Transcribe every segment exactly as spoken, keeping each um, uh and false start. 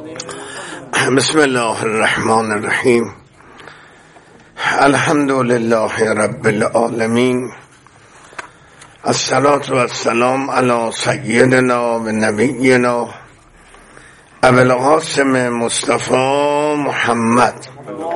بسم الله الرحمن الرحیم. الحمد لله رب العالمین، الصلاة و السلام علی سیدنا و نبینا ابو القاسم مصطفی محمد.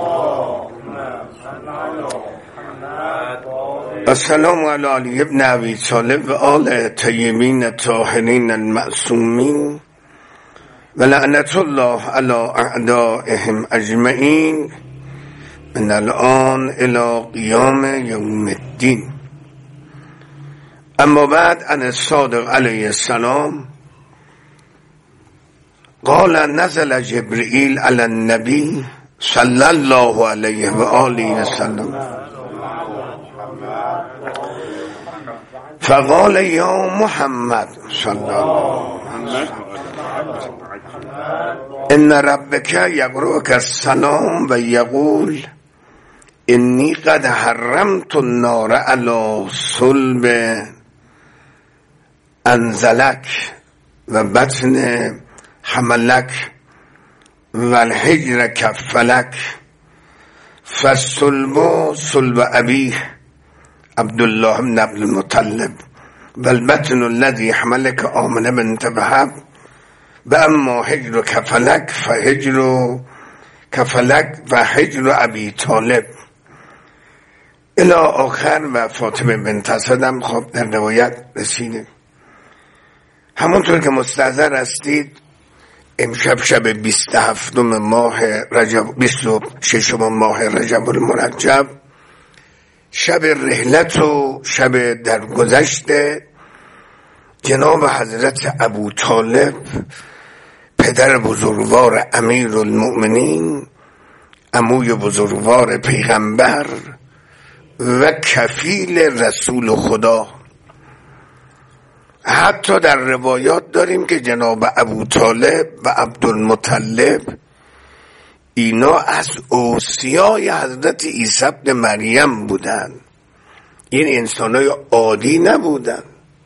السلام علی علی ابن ابی طالب و آل طیبین الطاهرین المعصومین و لعنت الله علی اعدائهم اجمعین من الان الی قیام یوم الدین. اما بعد عن الصادق علیه السلام قال نزل جبرئیل علی النبی صلی الله علیه و آله و سلم فقال یا محمد صلی الله علیه و ان ربک یقرؤک السلام و یقول انی قد حرمت النار علی صلب انزلک و بطن حملک و الحجر کفلک فالصلب صلب ابیه عبدالله بن عبد المطلب و البطن الذي حملک آمنه بنت وهب و اما حجر کفلک فحجر کفلک و حجر ابی طالب الی آخر. و فاطمه بنت اسد خب در روایت رسیده. همونطور که مستحضر هستید امشب شب بیست و هفتم ماه رجب، بیست و ششم ماه رجب المرجب، شب رحلت و شب درگذشت جناب حضرت ابو طالب پدر بزرگوار امیر المؤمنین، عموی بزرگوار پیغمبر و کفیل رسول خدا. حتی در روایات داریم که جناب ابو طالب و عبدالمطلب اینا از اوصیای حضرت عیسی ابن مریم بودن. این انسانای عادی نبودن.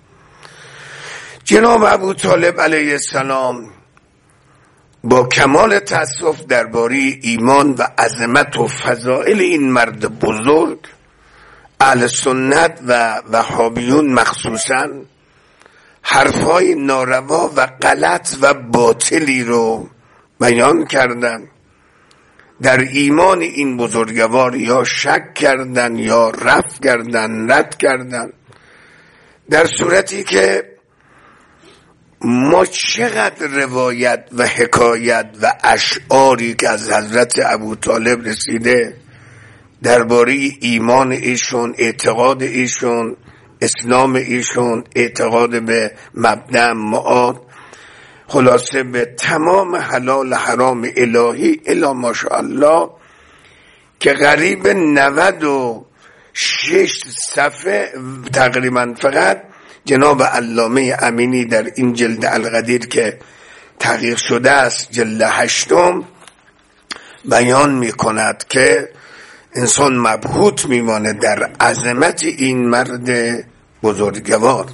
جناب ابو طالب علیه السلام با کمال تأسف درباره ایمان و عظمت و فضائل این مرد بزرگ، اهل سنت و وهابیون مخصوصاً حرفای ناروا و غلط و باطلی رو بیان کردن. در ایمان این بزرگوار یا شک کردن یا رفع کردن، رد کردن، در صورتی که ما چقدر روایت و حکایت و اشعاری که از حضرت ابو طالب رسیده درباره ایمان ایشون، اعتقاد ایشون، اسلام ایشون، اعتقاد به مبدأ معاد، خلاصه به تمام حلال حرام الهی الا ماشاءالله، که قریب نود و شش صفحه تقریبا فقط جناب علامه امینی در این جلد القدیر که تحقیق شده است، جلد هشتم، بیان می کند که انسان مبهوت میمانه در عظمت این مرد بزرگوار.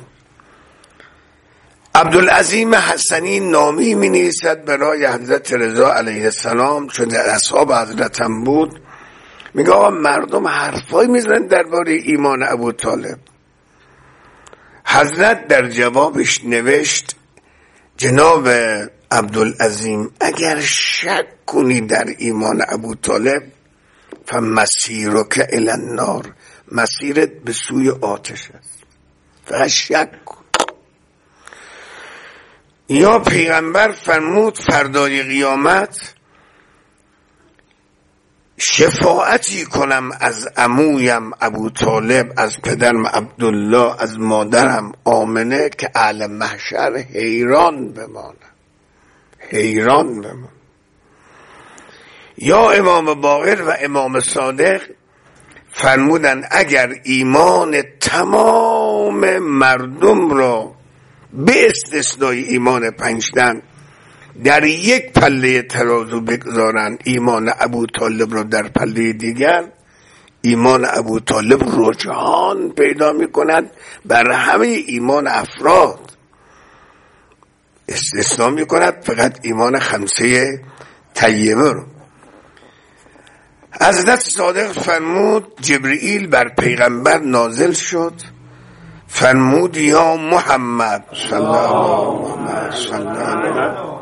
عبدالعظیم حسنی نامی می نویسد برای حضرت رضا علیه السلام، چون در اصحاب حضرت هم بود، میگه آقا مردم حرفایی میزنن درباره ایمان ابو طالب. حضرت در جوابش نوشت جناب عبدالعظیم اگر شک کنی در ایمان ابو طالب فمسیرک الی النار، مسیرت به سوی آتش است، فقط شک کن. یا پیغمبر فرمود فردای قیامت شفاعتی کنم از عمویم ابو طالب، از پدرم عبدالله، از مادرم آمنه که اهل محشر حیران بمانه، حیران بمانه. یا امام باقر و امام صادق فرمودن اگر ایمان تمام مردم را به استثنای ایمان پنجتن در یک پله ترازو بگذارن، ایمان ابو طالب را در پله دیگر، ایمان ابو طالب رجحان پیدا می کند بر همه ایمان افراد. استثناء می کند فقط ایمان خمسه طیبه رو. حضرت صادق فرمود جبرئیل بر پیغمبر نازل شد، فرمود یا محمد صلی الله علیه و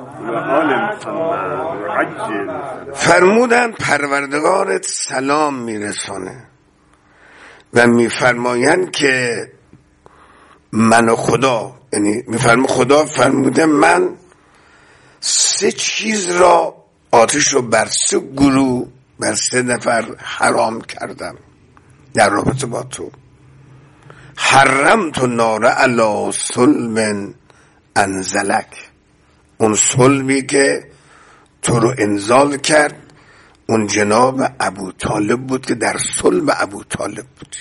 فرمودن پروردگارت سلام میرسانه و میفرمایند که من و خدا، یعنی میفرم خدا فرموده من سه چیز را آتش رو بر سه گروه بر سه نفر حرام کردم در رابطه با تو. حرمت النار علی صلب انزلک، اون صلبی که تو رو انزال کرد اون جناب ابو طالب بود که در صلب ابو طالب بود،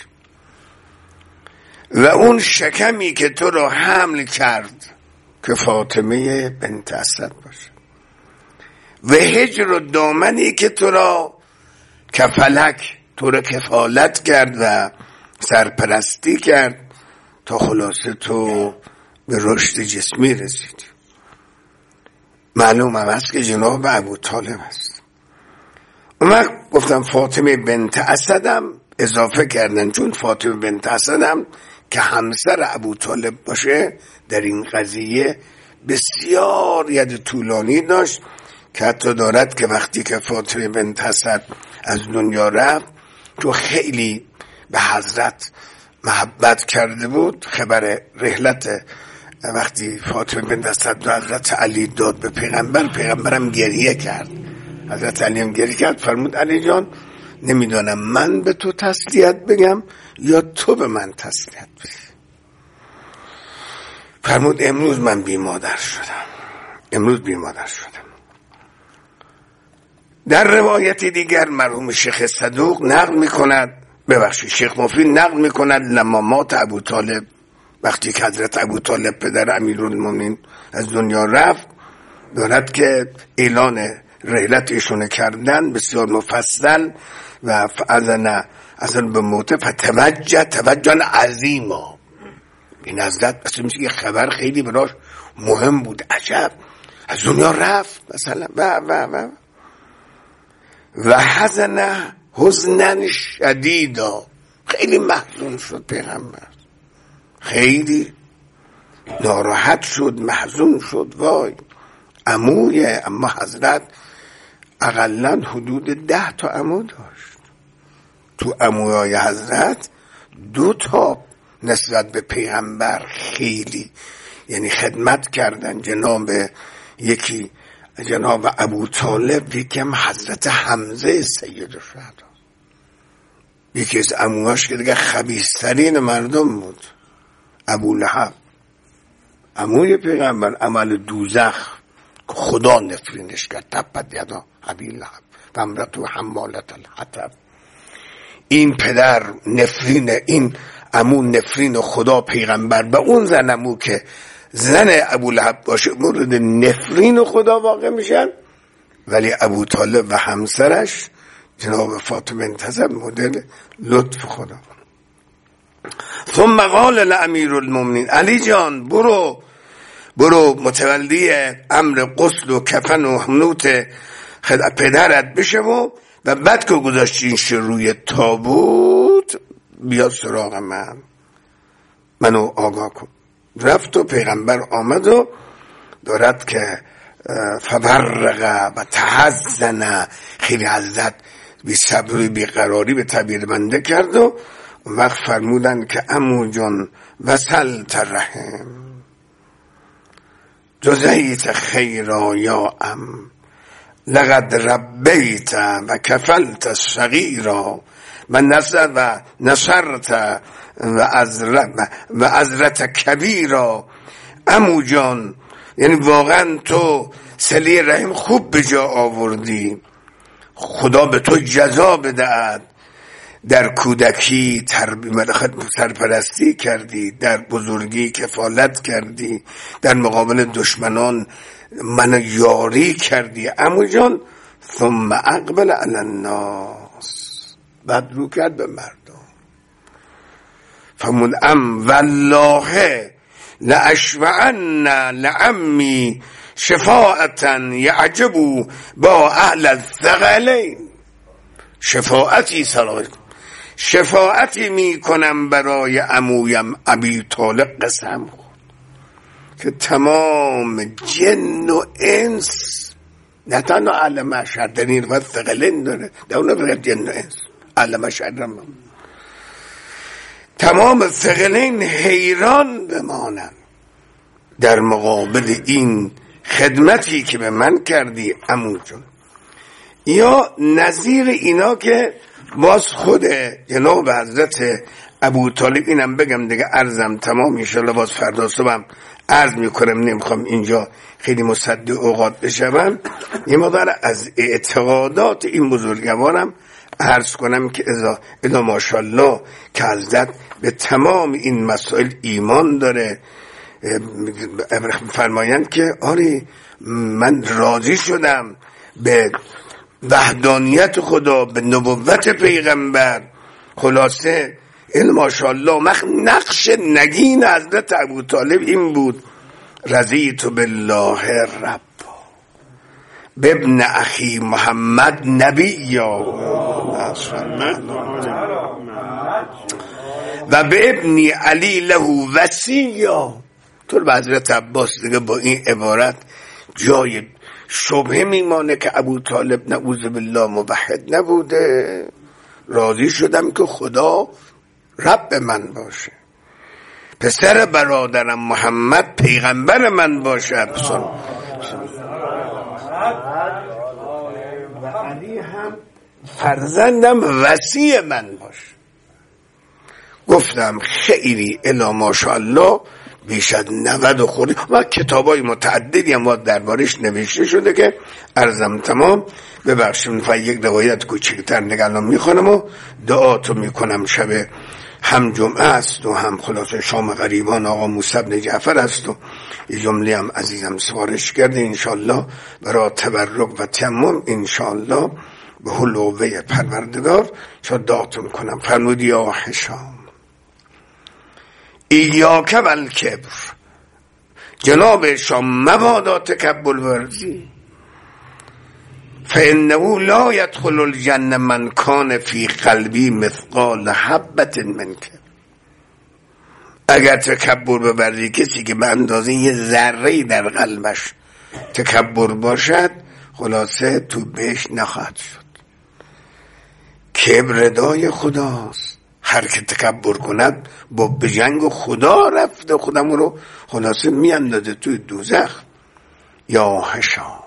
و اون شکمی که تو رو حمل کرد که فاطمه بنت اسد باشه، و هجر و دامنی که تو را کفلک تو رو کفالت کرد و سرپرستی کرد تا خلاصه تو به رشد جسمی رسیدی. معلوم هم هست که جناب ابو طالب هست. اون وقت گفتم فاطمه بنت اسدم اضافه کردن، چون فاطمه بنت اسدم که همسر ابو طالب باشه در این قضیه بسیار ید طولانی داشت، که حتی دارد که وقتی که فاطمه بنت اسد از دنیا رفت تو خیلی به حضرت محبت کرده بود، خبر رحلت وقتی فاطمه بنت اسد و حضرت علی داد به پیغمبر، پیغمبرم گریه کرد، حضرت علی هم گریه کرد، فرمود علی جان نمیدانم من به تو تسلیت بگم یا تو به من تسلیت بگی. فرمود امروز من بی مادر شدم، امروز بی مادر شدم. در روایت دیگر مرحوم شیخ صدوق نقل میکند، ببخشید شیخ مفید نقل میکند لما مات ابو طالب، وقتی که حضرت ابو طالب پدر امیرالمومنین از دنیا رفت، دارد که اعلان رحلت ایشون کردن بسیار مفصل و فاذن اصلا به موت فتوجه توجه عظیما. این حضرت اصلا میشه که خبر خیلی براش مهم بود، عجب از دنیا رفت مثلا و و و و حزن حزنا شدیدا، خیلی محزون شد پیغمبر، خیلی ناراحت شد، محزون شد. وای عموی، اما حضرت اقلا حدود ده تا عمو داشت. تو عموهای حضرت دو تا نسبت به پیغمبر خیلی یعنی خدمت کردن، جناب یکی جناب ابو طالب، یکی هم حضرت حمزه سید الشهدا، یکی از عموهاش که دیگه خبیث‌ترین مردم بود، ابو لهب عموی پیغمبر، عمل دوزخ خدا نفرینش کرد، تبت یدا ابی لهب و امرأته حمالة الحطب. این پدر نفرین، این عمو نفرین خدا پیغمبر به اون زن عمو که زن ابو لهب باشه مورد نفرین خدا واقع میشن، ولی ابو طالب و همسرش جناب فاطمه بنت اسد مدل لطف خدا. ثم قال لامیر المؤمنین علی جان برو برو متولی امر غسل و کفن و حنوت پدرت بشه و و بعد که گذاشتینش روی تابوت بیا سراغ من، منو آگاه کن. رفت و پیغمبر آمد و دارد که فبرق و تحزن، خیلی حضرت بی صبری بی قراری به تعبیر بنده کرد و وقت فرمودن که عمو جان وصلت رحم جزیت خیرا یا ام لقد ربیت و کفلت صغیرا و نصر و نصرت و ازرت و ازرت کبیرا. عمو جان یعنی واقعا تو صله رحم خوب به جا آوردی، خدا به تو جزا بدهد. در کودکی تربیت سرپرستی کردی، در بزرگی کفالت کردی، در مقابل دشمنان من یاری کردی عمو جان. ثم اقبل علی الناس، بعد رو کرد به مردم، فرمود ام والله لاشفعن لعمی شفاعتا یعجبو با اهل الثقلین. شفاعتی صلاح شفاعتی می کنم برای عمویم ابی طالب قسم خورد که تمام جن و انس، نه تنها اهل محشر، در این روایت ثقلین داره، در اون فقط جن و انس، اهل محشر هم تمام ثقلین حیران بمانند در مقابل این خدمتی که به من کردی عمو جون. یا نظیر اینا که باز خود جناب حضرت ابو طالب، اینم بگم دیگه عرضم تمام انشالله، باز فردا صبحم عرض میکنم، نمیخوام اینجا خیلی مصدق اوقات بشم. یه مقدار از اعتقادات این بزرگوارم عرض کنم که ازا الا ماشاءالله که حضرت به تمام این مسائل ایمان داره. فرمایند که آره من راضی شدم به وحدانیت خدا، به نبوت پیغمبر. خلاصه این ماشاءالله نقش نگین حضرت ابو طالب این بود: رضیت بالله رب بابن اخی محمد نبی و به ابنی علی له وصیا. تو به حضرت عباس دیگه با این عبارت جای شبهه میمانه که ابو طالب نعوذ بالله موحد نبوده. راضی شدم که خدا رب من باشه، پسر برادرم محمد پیغمبر من باشه، و علی هم فرزندم وصی من باشه. گفتم خیلی الا ماشاءالله بیش از نود و خوردی و کتابای متعددی هم دربارش نوشته شده که عرضم تمام. ببخشید فقط یک روایت کوچکتر نگالم میخونم و دعاتو میکنم. شب هم جمعه است و هم خلاصه شام غریبان آقا موسی بن جعفر است و یه جمله هم عزیزم سفارش کرده انشالله برای تبرک و تمام انشالله به حلوه پروردگار شد دعاتو میکنم. فرمودی یا حشام ایاک والکبر، جناب شام مبادا تکبر ورزی، فانه لا يدخل الجنه من کان فی قلبی مثقال حبة من کبر. اگر تکبر ببری، کسی که به اندازه یه ذره در قلبش تکبر باشد خلاصه تو بهش نخواهد شد. کبر ردای خداست، هر که تکبر کند با به جنگ خدا رفته، خودم رو خلاصه میاندازه توی دوزخ. یا حشام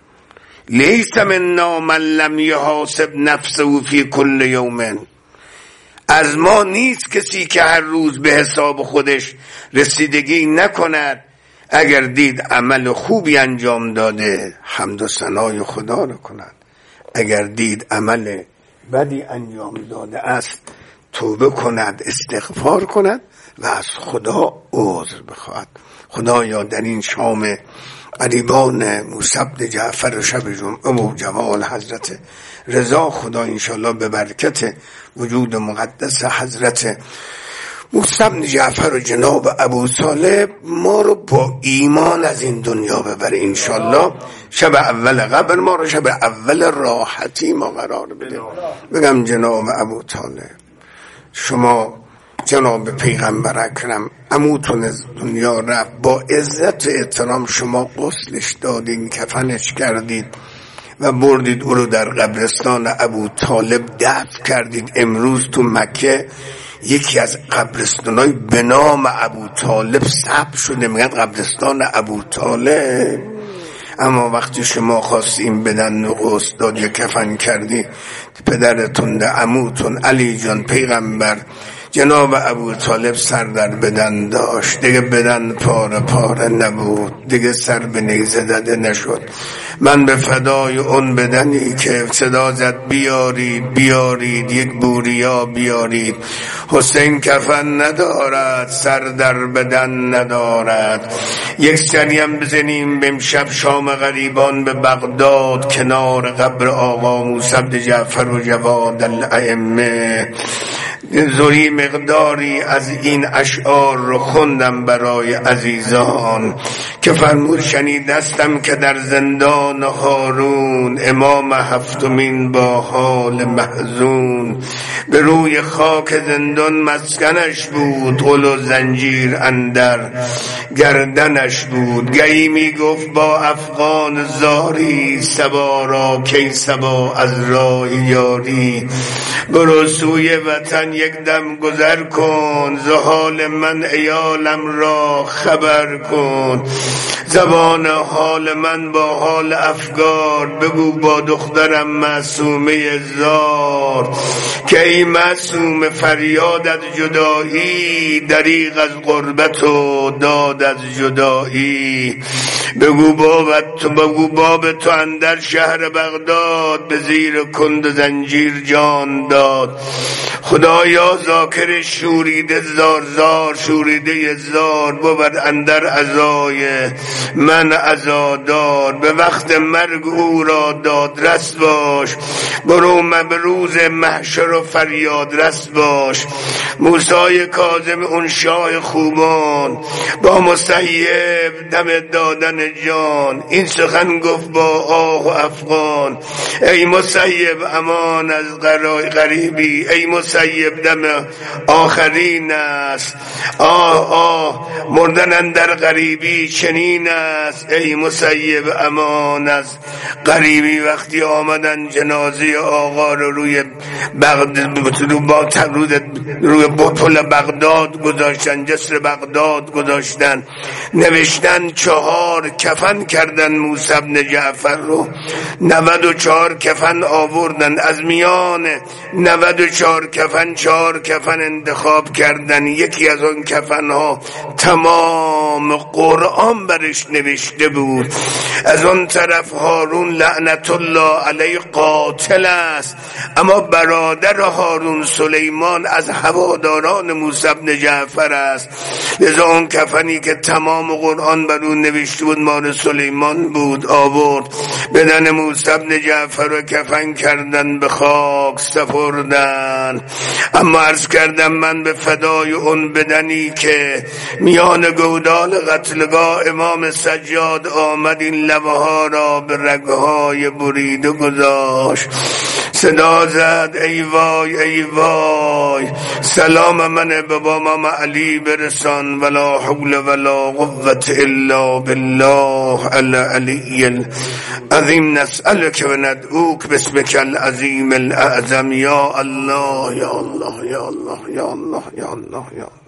لیس منا من لم یحاسب نفسه فی کل یوم، از ما نیست کسی که هر روز به حساب خودش رسیدگی نکند. اگر دید عمل خوبی انجام داده حمد و ثنای خدا رو کند، اگر دید عمل بدی انجام داده است توبه کند، استغفار کند و از خدا عذر بخواهد. خدایا در این شام قریبان موسی بن جعفر و شب جمعه و جمال حضرت رضا، خدا انشالله به برکت وجود مقدس حضرت موسی بن جعفر و جناب ابو طالب ما رو با ایمان از این دنیا ببره انشالله. شب اول قبر ما رو شب اول راحتی ما قرار بده. بگم جناب ابو طالب، شما جناب پیغمبر اکرم عموتون از دنیا رفت، با عزت و احترام شما غسلش دادین، کفنش کردید و بردید او رو در قبرستان ابو طالب دفن کردید. امروز تو مکه یکی از قبرستانای به نام ابو طالب ثبت شده، میگن قبرستان ابو طالب. اما وقتی شما خواستیم بدن و غسل داد یا کفن کردی، پدرتون ده عموتون علی جان پیغمبر جناب ابو طالب سر در بدن داشت، دیگه بدن پاره پاره نبود، دیگه سر به نیزه داده نشد. من به فدای اون بدنی که صدا زد بیارید بیارید، یک بوریا بیارید. حسین کفن ندارد، سر در بدن ندارد. یک سریم بزنیم بمشب شام غریبان به بغداد، کنار قبر آقا موسی بن جعفر و جواد الائمه. زوری مقداری از این اشعار رو خوندم برای عزیزان که فرمود شنیدستم که در زندان هارون امام هفتمین با حال محزون به روی خاک زندان مسکنش بود، غل و زنجیر اندر گردنش بود. گهی می گفت با افغان زاری سبا را کی سبا از راه یاری. برو سوی وطن یک دم گذر کن، ز حال من عیالم را خبر کن. زبان حال من با حال افگار، بگو با دخترم معصومه زار که ای معصوم فریاد از جدایی، دریغ از غربت و داد از جدایی. بگو بابت تو بگو باب تو اندر شهر بغداد، به زیر کند و زنجیر جان داد. خدایا ذاکر شوریده زار زار، شوریده زار بود اندر عزای من عزادار. به وقت مرگ او را دادرس باش، برو مبروز محشر و فریاد رس باش. موسی کاظم اون شاه خوبان، با مسیب دم دادن جان این سخن گفت با آه و افغان. ای مسیب امان از غریبی، ای مسیب دم آخرین است. آه آه مردن اندر غریبی چنین است، ای مسیب امان از غریبی. وقتی آمدن جنازه آقا رو روی بغداد رو با ترود روی پل بغداد گذاشتن، جسر بغداد گذاشتن، نوشتن چهار کفن کردن موسی بن جعفر رو. نود و چهار کفن آوردن، از میان نود و چهار کفن چهار کفن انتخاب کردن. یکی از اون کفن ها تمام قرآن برش نوشته بود. از اون طرف هارون لعنت الله علیه قاتل است، اما برادر هارون سلیمان از هواداران موسی بن جعفر است. لذا اون کفنی که تمام قرآن بر اون نوشته بود مال سلیمان بود، آورد بدن موسی بن جعفر رو کفن کردن، به خاک سپردن. اما عرض کردم من به فدای اون بدنی که میان گودال قتلگاه امام سجاد آمد، این لبه ها را به رگهای بریده گذاشت، صدا زد ای وای ای وای، سلام من به بابام علی برسان، ولا حول ولا قوة الا بالله العلی العظیم. نسألك و ندعوک باسمك العظیم الاعظم. یا الله یا الله یا الله یا الله یا الله یا الله.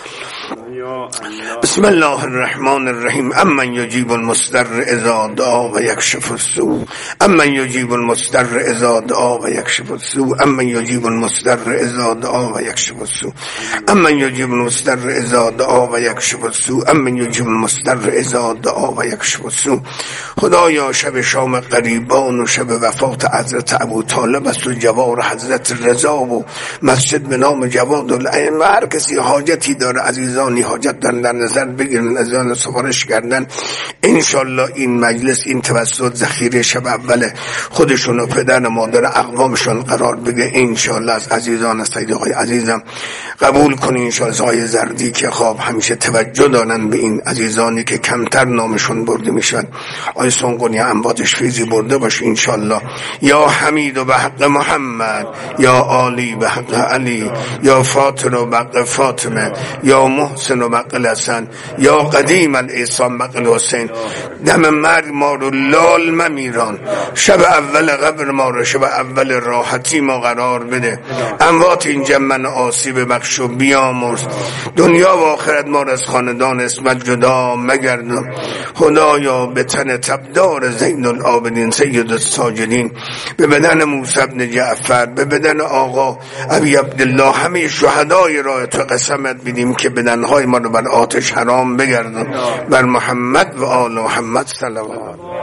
بسم الله الرحمن الرحیم. امن یجیب المضطر اذا دعا و یکشف السوء، امن یجیب المضطر اذا دعا و یکشف السوء، امن یجیب المضطر اذا دعا و یکشف السوء، امن یجیب المضطر اذا دعا و یکشف السوء، امن یجیب المضطر اذا دعا و یکشف السوء. خدایا شب شام قریبان و شب وفات حضرت ابو طالب است و جوار حضرت رضا و مسجد به نام جواد العین، هر کسی حاجتی داره عزیزانی حاجت دارن در نظر بگیرن، عزیزان سفارش کردن. انشالله این مجلس این توسط ذخیره شب اول خودشون و پدر مادر اقوامشون قرار بگه. انشالله از عزیزان سید آقای عزیزم قبول کنین. انشالله آقای زردی که خواب همیشه توجه دارن به این عزیزانی که کمتر نامشون برده میشن، آقای سنگونی امواتش فیضی برده باشه انشالله. یا حمید و به حق محمد، یا عالی به حق علی، یا فاطر و بق فاطمه، یا محسن و بقل حسن، یا قدیم الایسان بقل حسین. دم مرگ ما رو لال ممیران، شب اول قبر ما رو شب اول راحتی ما قرار بده. اموات این جمن آسیب بخش و بیامرز، دنیا و آخرت ما رو از خاندان اسمت جدا مگردم. خدایا به تن تبدار زین العابدین سید الساجدین، به بدن موسی بن جعفر، به بدن آقا ابی عبدالله، همه شهدای راه تو قسمت بدیم که بدنهای ما رو بر آتش حرام بگردن. بر محمد و آل محمد صلوات.